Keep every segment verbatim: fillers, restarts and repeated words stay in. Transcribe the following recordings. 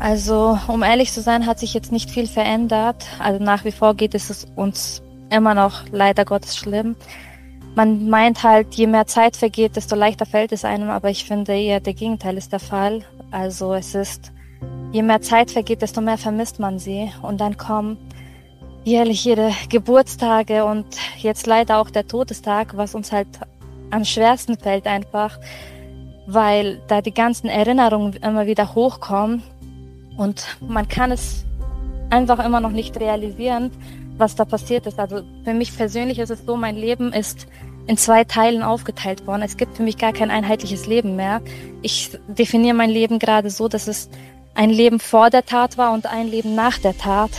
Also, um ehrlich zu sein, hat sich jetzt nicht viel verändert. Also nach wie vor geht es uns immer noch leider Gottes schlimm. Man meint halt, je mehr Zeit vergeht, desto leichter fällt es einem, aber ich finde eher, der Gegenteil ist der Fall. Also es ist, je mehr Zeit vergeht, desto mehr vermisst man sie. Und dann kommen jährlich ihre Geburtstage und jetzt leider auch der Todestag, was uns halt am schwersten fällt einfach, weil da die ganzen Erinnerungen immer wieder hochkommen und man kann es einfach immer noch nicht realisieren, was da passiert ist. Also für mich persönlich ist es so, mein Leben ist in zwei Teilen aufgeteilt worden. Es gibt für mich gar kein einheitliches Leben mehr. Ich definiere mein Leben gerade so, dass es ein Leben vor der Tat war und ein Leben nach der Tat.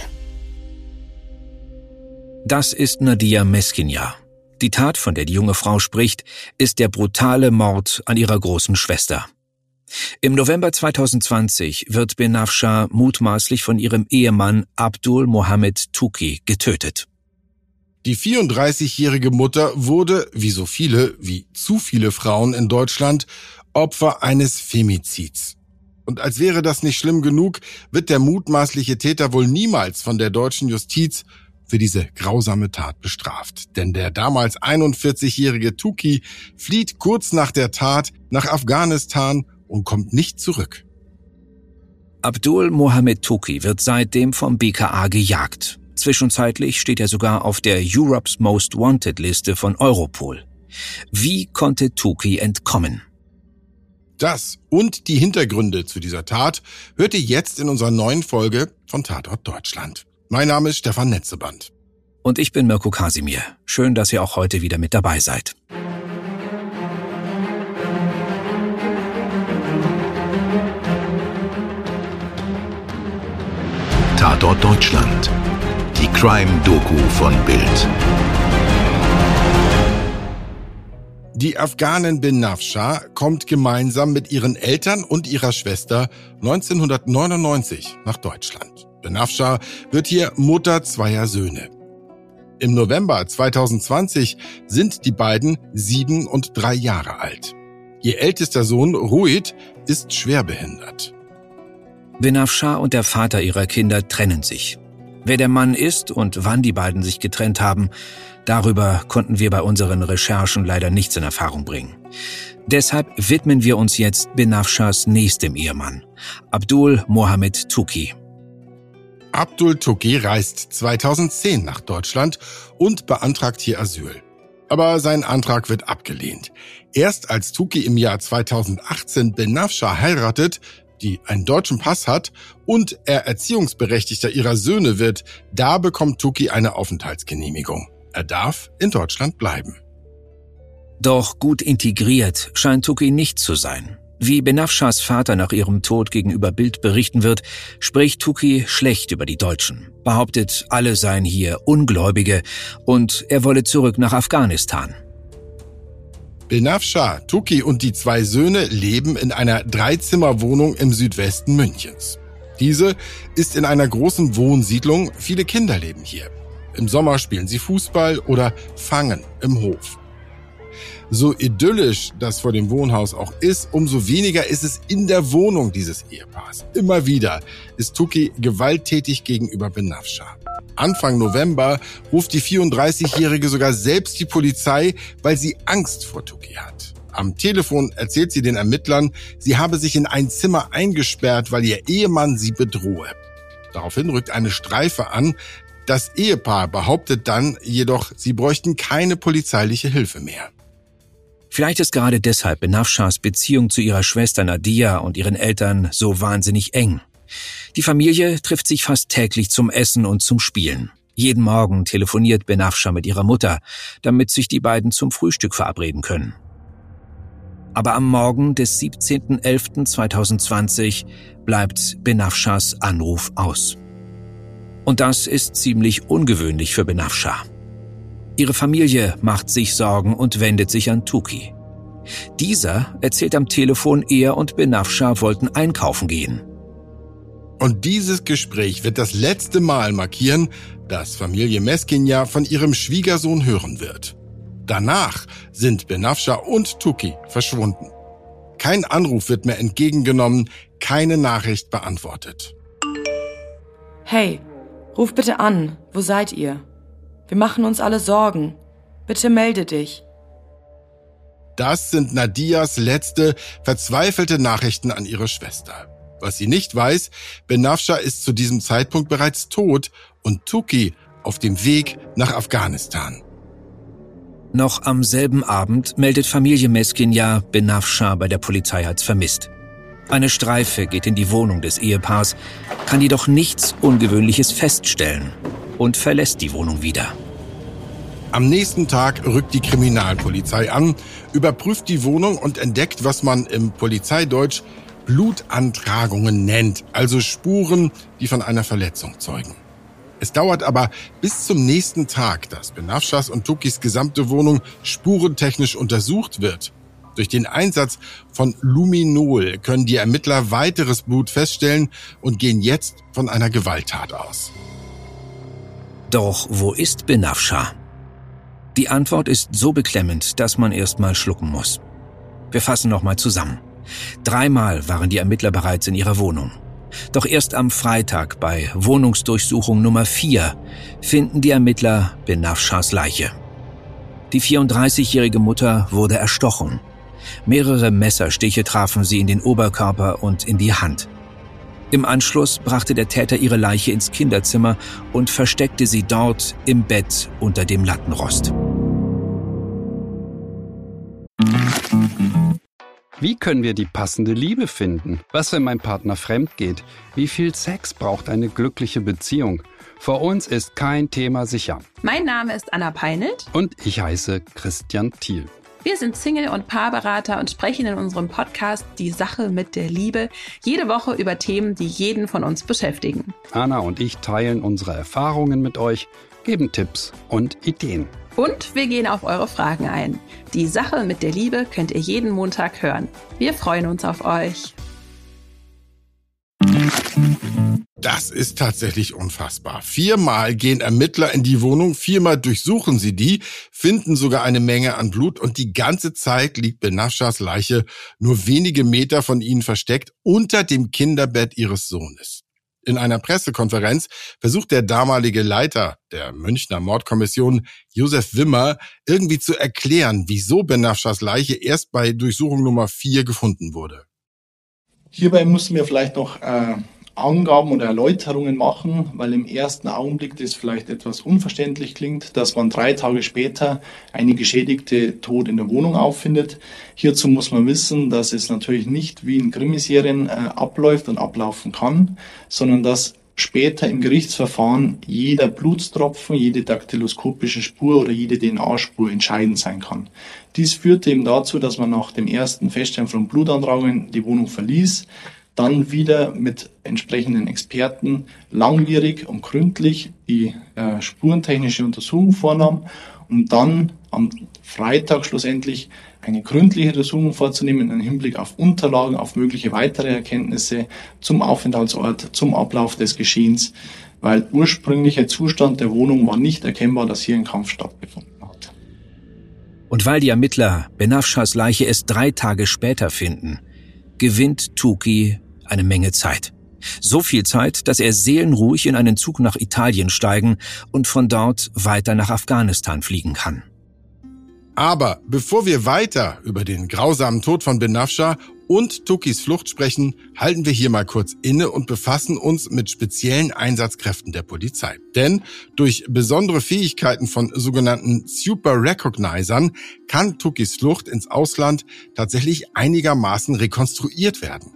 Das ist Nadia Meskinja. Die Tat, von der die junge Frau spricht, ist der brutale Mord an ihrer großen Schwester. Im November zweitausendzwanzig wird Benafsha mutmaßlich von ihrem Ehemann Abdul Mohamed Touki getötet. Die vierunddreißigjährige Mutter wurde, wie so viele, wie zu viele Frauen in Deutschland, Opfer eines Femizids. Und als wäre das nicht schlimm genug, wird der mutmaßliche Täter wohl niemals von der deutschen Justiz für diese grausame Tat bestraft. Denn der damals einundvierzigjährige Touki flieht kurz nach der Tat nach Afghanistan und kommt nicht zurück. Abdul Mohamed Touki wird seitdem vom B K A gejagt. Zwischenzeitlich steht er sogar auf der Europe's Most Wanted Liste von Europol. Wie konnte Touki entkommen? Das und die Hintergründe zu dieser Tat hört ihr jetzt in unserer neuen Folge von Tatort Deutschland. Mein Name ist Stefan Netzeband. Und ich bin Mirko Kasimir. Schön, dass ihr auch heute wieder mit dabei seid. Tatort Deutschland. Die Crime-Doku von Bild. Die Afghanin Benafsha kommt gemeinsam mit ihren Eltern und ihrer Schwester neunzehnhundertneunundneunzig nach Deutschland. Benafsha wird hier Mutter zweier Söhne. Im November zweitausendzwanzig sind die beiden sieben und drei Jahre alt. Ihr ältester Sohn Ruid ist schwerbehindert. Benafsha und der Vater ihrer Kinder trennen sich. Wer der Mann ist und wann die beiden sich getrennt haben, darüber konnten wir bei unseren Recherchen leider nichts in Erfahrung bringen. Deshalb widmen wir uns jetzt Benafshas nächstem Ehemann, Abdul Mohamed Touki. Abdul Touki reist zweitausendzehn nach Deutschland und beantragt hier Asyl. Aber sein Antrag wird abgelehnt. Erst als Touki im Jahr zweitausendachtzehn Benafsha heiratet, die einen deutschen Pass hat und er Erziehungsberechtigter ihrer Söhne wird, da bekommt Touki eine Aufenthaltsgenehmigung. Er darf in Deutschland bleiben. Doch gut integriert scheint Touki nicht zu sein. Wie Benafshas Vater nach ihrem Tod gegenüber Bild berichten wird, spricht Touki schlecht über die Deutschen, behauptet, alle seien hier Ungläubige und er wolle zurück nach Afghanistan. Benafsha, Touki und die zwei Söhne leben in einer Dreizimmerwohnung im Südwesten Münchens. Diese ist in einer großen Wohnsiedlung, viele Kinder leben hier. Im Sommer spielen sie Fußball oder fangen im Hof. So idyllisch das vor dem Wohnhaus auch ist, umso weniger ist es in der Wohnung dieses Ehepaars. Immer wieder ist Touki gewalttätig gegenüber Benafsha. Anfang November ruft die vierunddreißigjährige sogar selbst die Polizei, weil sie Angst vor Touki hat. Am Telefon erzählt sie den Ermittlern, sie habe sich in ein Zimmer eingesperrt, weil ihr Ehemann sie bedrohe. Daraufhin rückt eine Streife an. Das Ehepaar behauptet dann jedoch, sie bräuchten keine polizeiliche Hilfe mehr. Vielleicht ist gerade deshalb Benafshas Beziehung zu ihrer Schwester Nadia und ihren Eltern so wahnsinnig eng. Die Familie trifft sich fast täglich zum Essen und zum Spielen. Jeden Morgen telefoniert Benafsha mit ihrer Mutter, damit sich die beiden zum Frühstück verabreden können. Aber am Morgen des siebzehnten elften zweitausendzwanzig bleibt Benafshas Anruf aus. Und das ist ziemlich ungewöhnlich für Benafsha. Ihre Familie macht sich Sorgen und wendet sich an Touki. Dieser erzählt am Telefon, er und Benafsha wollten einkaufen gehen. Und dieses Gespräch wird das letzte Mal markieren, dass Familie Meskinja von ihrem Schwiegersohn hören wird. Danach sind Benafsha und Touki verschwunden. Kein Anruf wird mehr entgegengenommen, keine Nachricht beantwortet. Hey, ruf bitte an. Wo seid ihr? Wir machen uns alle Sorgen. Bitte melde dich. Das sind Nadias letzte, verzweifelte Nachrichten an ihre Schwester. Was sie nicht weiß, Benafsha ist zu diesem Zeitpunkt bereits tot und Tuki auf dem Weg nach Afghanistan. Noch am selben Abend meldet Familie Meskinja Benafsha bei der Polizei als vermisst. Eine Streife geht in die Wohnung des Ehepaars, kann jedoch nichts Ungewöhnliches feststellen und verlässt die Wohnung wieder. Am nächsten Tag rückt die Kriminalpolizei an, überprüft die Wohnung und entdeckt, was man im Polizeideutsch Blutantragungen nennt, also Spuren, die von einer Verletzung zeugen. Es dauert aber bis zum nächsten Tag, dass Benafshas und Tukis gesamte Wohnung spurentechnisch untersucht wird. Durch den Einsatz von Luminol können die Ermittler weiteres Blut feststellen und gehen jetzt von einer Gewalttat aus. Doch wo ist Benafsha? Die Antwort ist so beklemmend, dass man erst mal schlucken muss. Wir fassen nochmal zusammen. Dreimal waren die Ermittler bereits in ihrer Wohnung. Doch erst am Freitag bei Wohnungsdurchsuchung Nummer vier finden die Ermittler Benafshas Leiche. Die vierunddreißigjährige Mutter wurde erstochen. Mehrere Messerstiche trafen sie in den Oberkörper und in die Hand. Im Anschluss brachte der Täter ihre Leiche ins Kinderzimmer und versteckte sie dort im Bett unter dem Lattenrost. Wie können wir die passende Liebe finden? Was, wenn mein Partner fremd geht? Wie viel Sex braucht eine glückliche Beziehung? Für uns ist kein Thema sicher. Mein Name ist Anna Peinelt. Und ich heiße Christian Thiel. Wir sind Single- und Paarberater und sprechen in unserem Podcast Die Sache mit der Liebe jede Woche über Themen, die jeden von uns beschäftigen. Anna und ich teilen unsere Erfahrungen mit euch, geben Tipps und Ideen. Und wir gehen auf eure Fragen ein. Die Sache mit der Liebe könnt ihr jeden Montag hören. Wir freuen uns auf euch. Das ist tatsächlich unfassbar. Viermal gehen Ermittler in die Wohnung, viermal durchsuchen sie die, finden sogar eine Menge an Blut und die ganze Zeit liegt Benafshas Leiche nur wenige Meter von ihnen versteckt unter dem Kinderbett ihres Sohnes. In einer Pressekonferenz versucht der damalige Leiter der Münchner Mordkommission, Josef Wimmer, irgendwie zu erklären, wieso Benafshas Leiche erst bei Durchsuchung Nummer vier gefunden wurde. Hierbei mussten wir vielleicht noch äh, Angaben oder Erläuterungen machen, weil im ersten Augenblick das vielleicht etwas unverständlich klingt, dass man drei Tage später eine Geschädigte tot in der Wohnung auffindet. Hierzu muss man wissen, dass es natürlich nicht wie in Krimiserien äh, abläuft und ablaufen kann, sondern dass später im Gerichtsverfahren jeder Blutstropfen, jede daktyloskopische Spur oder jede D N A-Spur entscheidend sein kann. Dies führte eben dazu, dass man nach dem ersten Feststellen von Blutantragungen die Wohnung verließ, dann wieder mit entsprechenden Experten langwierig und gründlich die äh, spurentechnische Untersuchung vornahm, um dann am Freitag schlussendlich eine gründliche Untersuchung vorzunehmen im Hinblick auf Unterlagen, auf mögliche weitere Erkenntnisse zum Aufenthaltsort, zum Ablauf des Geschehens, weil ursprünglicher Zustand der Wohnung war nicht erkennbar, dass hier ein Kampf stattgefunden hat. Und weil die Ermittler Benafshas Leiche erst drei Tage später finden, gewinnt Tuki eine Menge Zeit. So viel Zeit, dass er seelenruhig in einen Zug nach Italien steigen und von dort weiter nach Afghanistan fliegen kann. Aber bevor wir weiter über den grausamen Tod von Benafsha und Tukis Flucht sprechen, halten wir hier mal kurz inne und befassen uns mit speziellen Einsatzkräften der Polizei. Denn durch besondere Fähigkeiten von sogenannten Super Recognizern kann Tukis Flucht ins Ausland tatsächlich einigermaßen rekonstruiert werden.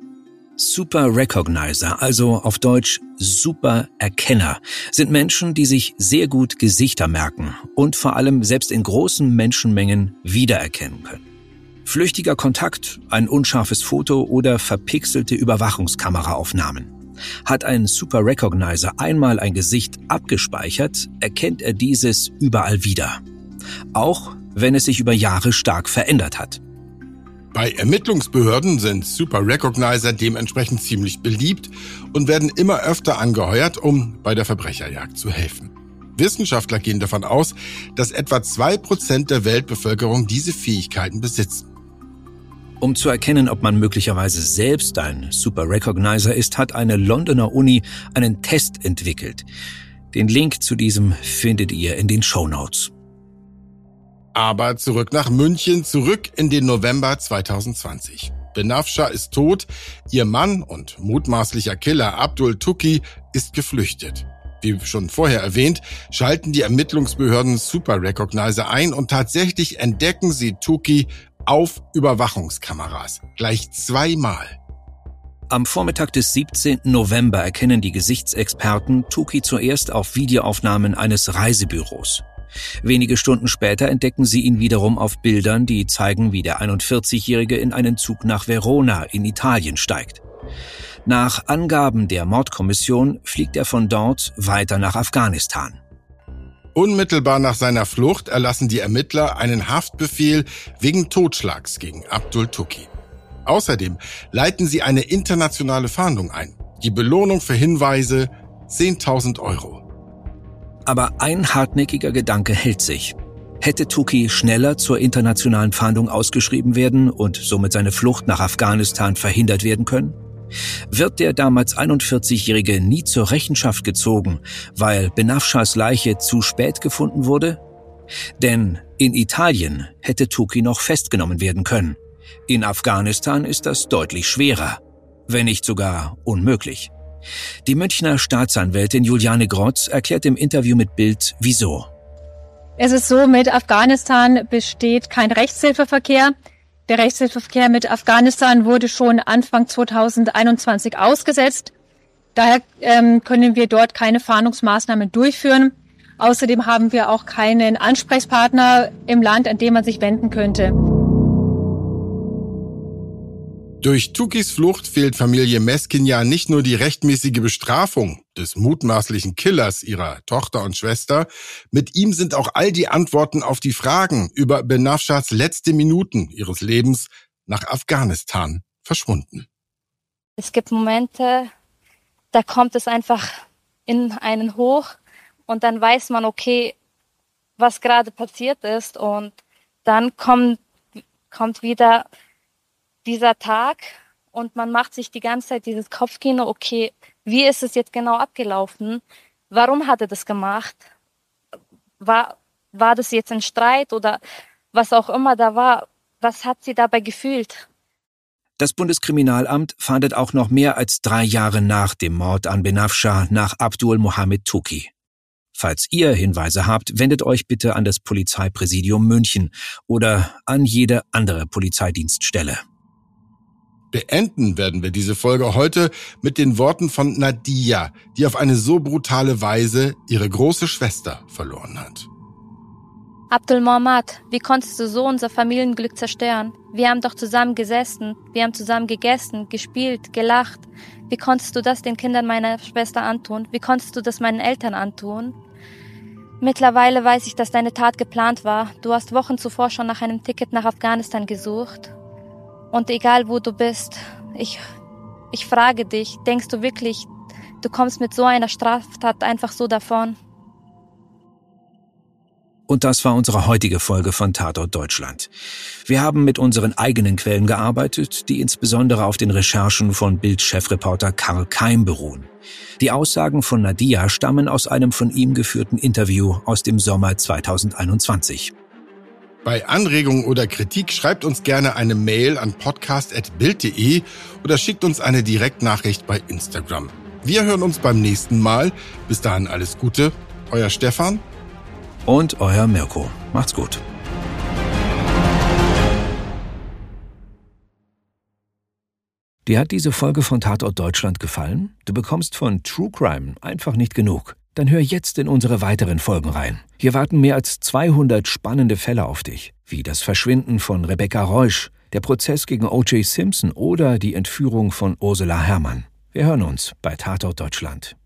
Super Recognizer, also auf Deutsch Super Erkenner, sind Menschen, die sich sehr gut Gesichter merken und vor allem selbst in großen Menschenmengen wiedererkennen können. Flüchtiger Kontakt, ein unscharfes Foto oder verpixelte Überwachungskameraaufnahmen. Hat ein Super Recognizer einmal ein Gesicht abgespeichert, erkennt er dieses überall wieder. Auch wenn es sich über Jahre stark verändert hat. Bei Ermittlungsbehörden sind Super Recognizer dementsprechend ziemlich beliebt und werden immer öfter angeheuert, um bei der Verbrecherjagd zu helfen. Wissenschaftler gehen davon aus, dass etwa zwei Prozent der Weltbevölkerung diese Fähigkeiten besitzen. Um zu erkennen, ob man möglicherweise selbst ein Super Recognizer ist, hat eine Londoner Uni einen Test entwickelt. Den Link zu diesem findet ihr in den Shownotes. Aber zurück nach München, zurück in den November zweitausendzwanzig. Benafsha ist tot, ihr Mann und mutmaßlicher Killer Abdul Tuki ist geflüchtet. Wie schon vorher erwähnt, schalten die Ermittlungsbehörden Super Recognizer ein und tatsächlich entdecken sie Tuki auf Überwachungskameras. Gleich zweimal. Am Vormittag des siebzehnten November erkennen die Gesichtsexperten Tuki zuerst auf Videoaufnahmen eines Reisebüros. Wenige Stunden später entdecken sie ihn wiederum auf Bildern, die zeigen, wie der einundvierzigjährige in einen Zug nach Verona in Italien steigt. Nach Angaben der Mordkommission fliegt er von dort weiter nach Afghanistan. Unmittelbar nach seiner Flucht erlassen die Ermittler einen Haftbefehl wegen Totschlags gegen Abdul Tuki. Außerdem leiten sie eine internationale Fahndung ein. Die Belohnung für Hinweise zehntausend Euro. Aber ein hartnäckiger Gedanke hält sich. Hätte Tuki schneller zur internationalen Fahndung ausgeschrieben werden und somit seine Flucht nach Afghanistan verhindert werden können? Wird der damals einundvierzigjährige nie zur Rechenschaft gezogen, weil Benafshas Leiche zu spät gefunden wurde? Denn in Italien hätte Tuki noch festgenommen werden können. In Afghanistan ist das deutlich schwerer, wenn nicht sogar unmöglich. Die Münchner Staatsanwältin Juliane Grotz erklärt im Interview mit Bild, wieso. Es ist so, mit Afghanistan besteht kein Rechtshilfeverkehr. Der Rechtshilfeverkehr mit Afghanistan wurde schon Anfang zweitausendeinundzwanzig ausgesetzt. Daher ähm, können wir dort keine Fahndungsmaßnahmen durchführen. Außerdem haben wir auch keinen Ansprechpartner im Land, an den man sich wenden könnte. Durch Tukis Flucht fehlt Familie Meskinyan nicht nur die rechtmäßige Bestrafung des mutmaßlichen Killers ihrer Tochter und Schwester, mit ihm sind auch all die Antworten auf die Fragen über Benafshas letzte Minuten ihres Lebens nach Afghanistan verschwunden. Es gibt Momente, da kommt es einfach in einen hoch und dann weiß man, okay, was gerade passiert ist, und dann kommt, kommt wieder dieser Tag und man macht sich die ganze Zeit dieses Kopfkino, okay, wie ist es jetzt genau abgelaufen? Warum hat er das gemacht? War, war das jetzt ein Streit oder was auch immer da war? Was hat sie dabei gefühlt? Das Bundeskriminalamt fahndet auch noch mehr als drei Jahre nach dem Mord an Benafsha nach Abdul Mohamed Tuki. Falls ihr Hinweise habt, wendet euch bitte an das Polizeipräsidium München oder an jede andere Polizeidienststelle. Beenden werden wir diese Folge heute mit den Worten von Nadia, die auf eine so brutale Weise ihre große Schwester verloren hat. Abdul Mohamed, wie konntest du so unser Familienglück zerstören? Wir haben doch zusammen gesessen, wir haben zusammen gegessen, gespielt, gelacht. Wie konntest du das den Kindern meiner Schwester antun? Wie konntest du das meinen Eltern antun? Mittlerweile weiß ich, dass deine Tat geplant war. Du hast Wochen zuvor schon nach einem Ticket nach Afghanistan gesucht. Und egal wo du bist, ich, ich frage dich, denkst du wirklich, du kommst mit so einer Straftat einfach so davon? Und das war unsere heutige Folge von Tatort Deutschland. Wir haben mit unseren eigenen Quellen gearbeitet, die insbesondere auf den Recherchen von Bild-Chefreporter Karl Keim beruhen. Die Aussagen von Nadia stammen aus einem von ihm geführten Interview aus dem Sommer zweitausendeinundzwanzig. Bei Anregungen oder Kritik schreibt uns gerne eine Mail an podcast at bild punkt de oder schickt uns eine Direktnachricht bei Instagram. Wir hören uns beim nächsten Mal. Bis dahin alles Gute. Euer Stefan und euer Mirko. Macht's gut. Dir hat diese Folge von Tatort Deutschland gefallen? Du bekommst von True Crime einfach nicht genug. Dann hör jetzt in unsere weiteren Folgen rein. Hier warten mehr als zweihundert spannende Fälle auf dich, wie das Verschwinden von Rebecca Reusch, der Prozess gegen O J Simpson oder die Entführung von Ursula Herrmann. Wir hören uns bei Tatort Deutschland.